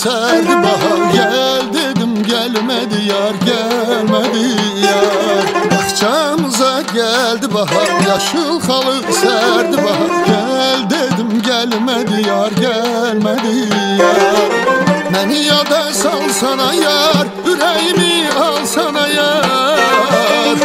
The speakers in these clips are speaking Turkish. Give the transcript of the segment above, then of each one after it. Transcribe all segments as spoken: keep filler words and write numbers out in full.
serdi bahar. Gel dedim gelmedi yar, gelmedi yar. Bahçamıza geldi bahar, yaşıl halı serdi bahar. Gel dedim gelmedi yar, gelmedi yar. Beni yada salsana yar, yüreğimi alsana yar.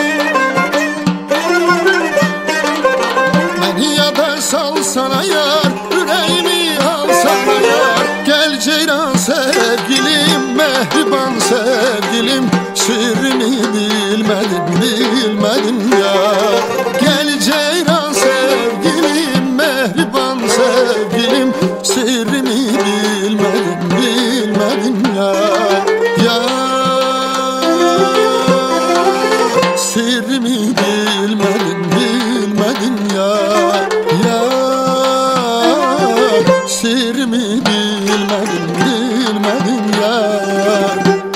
Beni yada salsana yar, yüreğimi alsana yar. Gel ceyran sevgilim, mehriban sevgilim, sırrını bilmedim, bilmedim yar. Gel ceyran sevgilim, mehriban sevgilim, sırrını bilmedim, bilmedim yar. Yar, sırrımı bilmedim, bilmedim yar. Yar, sırrımı bilmedim, bilmedim yar.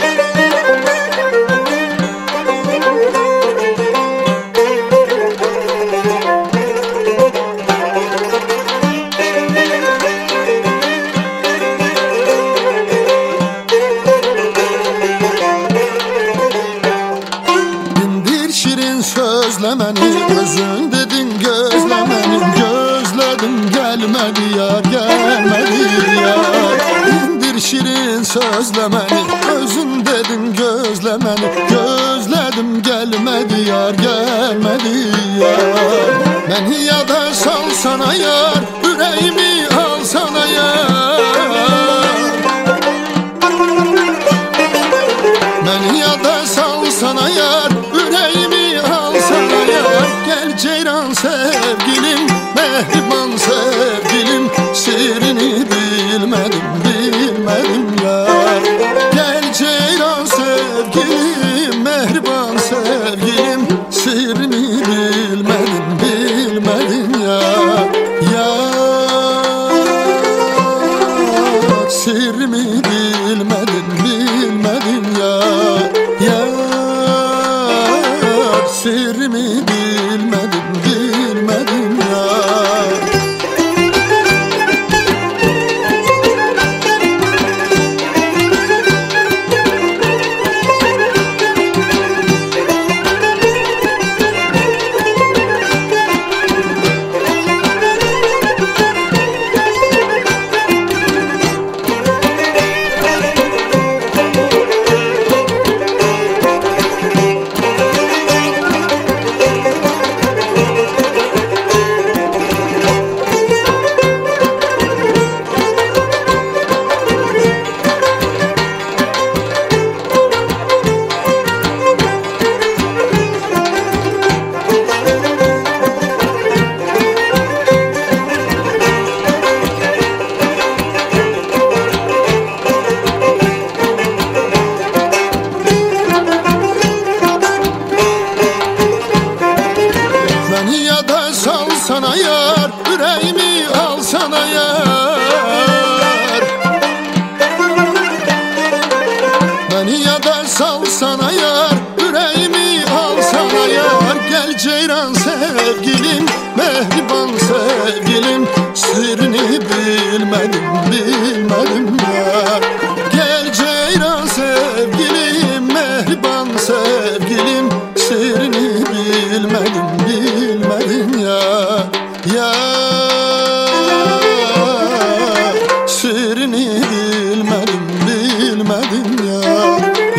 Sözlemeni, özün dedin gözlemeni. Gözledim gelmedi yar, gelmedi yar. İndir şirin sözlemeni, özün dedin gözlemeni. Gözledim gelmedi yar, gelmedi yar. Beni yada salsana yar, yüreğimi alsana yar. Beni yada salsana yar, yüreğimi alsana yar. Gel ceyran sevgilim, mehriban sevgilim, sırrını bilmedim, bilmedim yar. Gel ceyran sevgilim, mehriban sevgilim, sırrını bilmedim, bilmedim yar. Yar, sırrımı bilmedim, bilmedim yar. Yar, sırrımı bilmedim, bilmedim yar. Salsana yar, yüreğimi alsana yar. Beni yada salsana yar, yüreğimi alsana yar. Gel ceyran sevgilim, mehriban sevgilim, sırrını bilmedim, bilmedim yar. Gel ceyran sevgilim, mehriban sevgilim, sırrını bilmedim, bilmedim yar. Yar, sırrını bilmedim, bilmedim yar.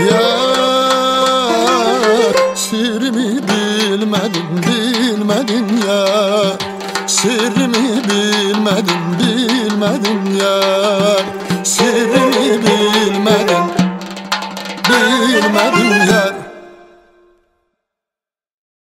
Yar, sırrımı bilmedim, bilmedim yar. Sırrımı bilmedim, bilmedim yar. Sırrımı bilmedim, bilmedim yar.